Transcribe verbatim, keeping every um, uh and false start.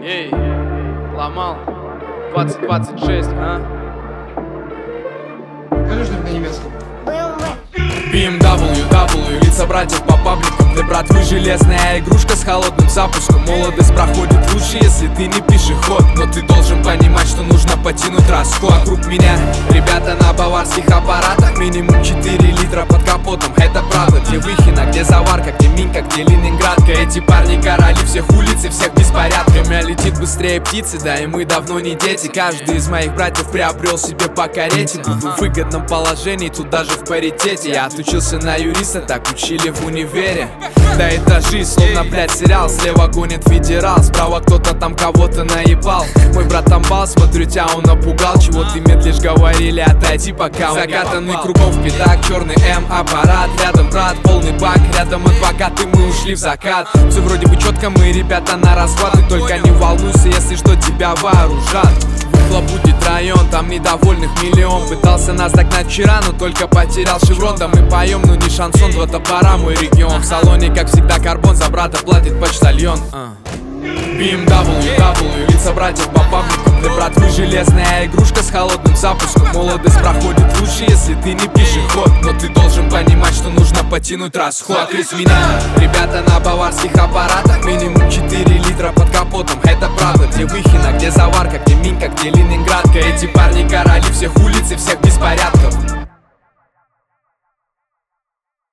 Эй, ломал двадцать двадцать шесть, а? Скажи что-нибудь на немецком. би эм дабл ю, дабл ю, лица братьев по пабликам. Для братвы железная игрушка с холодным запуском. Молодость проходит лучше, если ты не пешеход. Но ты должен понимать, что нужно потянуть расход. Вокруг меня ребята на баварских аппаратах. Минимум четыре литра под капотом, это правда. Где Выхино, где Заварка, где Минка, где Ленинградка. Эти парни короли всех улиц и всех беспорядков. Время летит быстрее птицы, да и мы давно не дети. Каждый из моих братьев приобрел себе по карете. Буду в выгодном положении, тут даже в паритете. Я учился на юриста, так учили в универе. Да это жизнь, словно, блядь, сериал. Слева гонит федерал, справа кто-то там кого-то наебал. Мой брат амбал, смотрю, тебя он напугал. Чего ты медлишь, говорили, отойди, пока он закатанный кругом в пятак, черный М аппарат. Рядом брат, полный бак, рядом адвокат, и мы ушли в закат. Все вроде бы четко, мы ребята на расхват. И только не волнуйся, если что, тебя вооружат. Выхлоп будет район, там недовольных миллион. Пытался нас догнать вчера, но только потерял шеврон. Да мы поем, но не шансон, два топора, мой регион. В салоне, как всегда, карбон, за брата платит почтальон. би эм дабл ю, дабл ю, лица братьев по пабликам. Для братвы железная игрушка с холодным запуском. Молодость проходит лучше, если ты не пешеход. Но ты должен понимать, что нужно потянуть расход. Вокруг меня ребята на баварских аппаратах. Минимум четыре литра под капотом, это правда. Где Выхино, где Заварка, где Минка, где Ленинградка. Эти парни короли всех улиц и всех беспорядков.